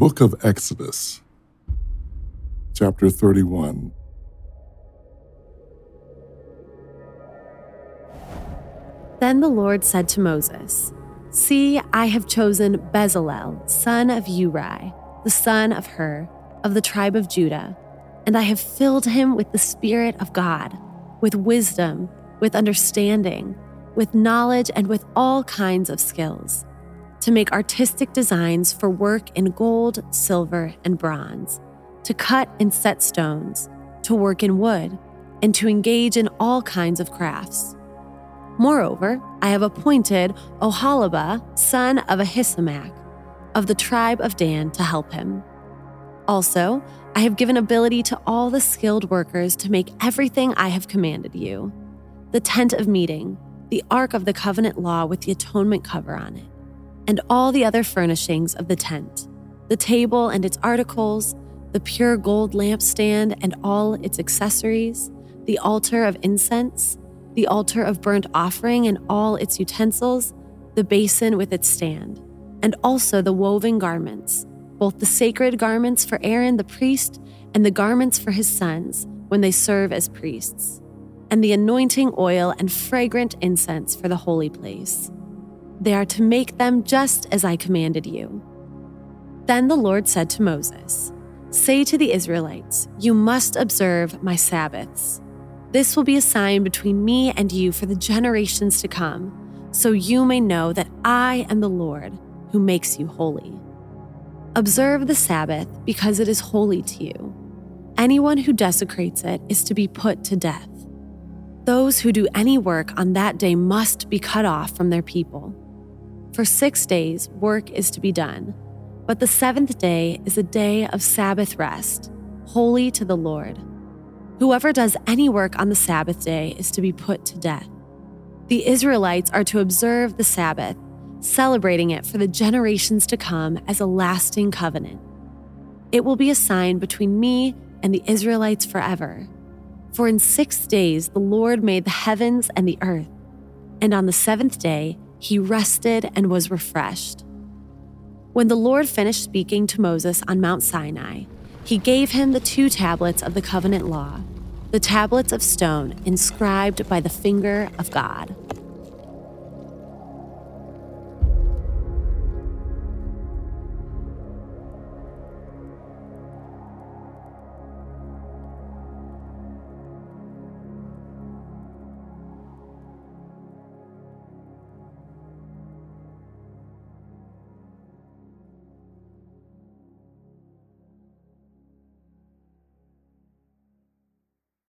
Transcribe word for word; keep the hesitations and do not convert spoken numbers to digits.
book of Exodus, chapter thirty-one. Then the Lord said to Moses, "See, I have chosen Bezalel, son of Uri, the son of Hur, of the tribe of Judah, and I have filled him with the Spirit of God, with wisdom, with understanding, with knowledge, and with all kinds of skills, to make artistic designs for work in gold, silver, and bronze, to cut and set stones, to work in wood, and to engage in all kinds of crafts. Moreover, I have appointed Oholibah, son of Ahisamach, of the tribe of Dan, to help him. Also, I have given ability to all the skilled workers to make everything I have commanded you: the tent of meeting, the ark of the covenant law with the atonement cover on it, and all the other furnishings of the tent, the table and its articles, the pure gold lampstand and all its accessories, the altar of incense, the altar of burnt offering and all its utensils, the basin with its stand, and also the woven garments, both the sacred garments for Aaron the priest and the garments for his sons when they serve as priests, and the anointing oil and fragrant incense for the holy place. They are to make them just as I commanded you." Then the Lord said to Moses, "Say to the Israelites, you must observe my Sabbaths. This will be a sign between me and you for the generations to come, so you may know that I am the Lord who makes you holy. Observe the Sabbath because it is holy to you. Anyone who desecrates it is to be put to death. Those who do any work on that day must be cut off from their people. For six days work is to be done, but the seventh day is a day of Sabbath rest, holy to the Lord. Whoever does any work on the Sabbath day is to be put to death. The Israelites are to observe the Sabbath, celebrating it for the generations to come as a lasting covenant. It will be a sign between me and the Israelites forever. For in six days the Lord made the heavens and the earth, and on the seventh day he rested and was refreshed." When the Lord finished speaking to Moses on Mount Sinai, he gave him the two tablets of the covenant law, the tablets of stone inscribed by the finger of God.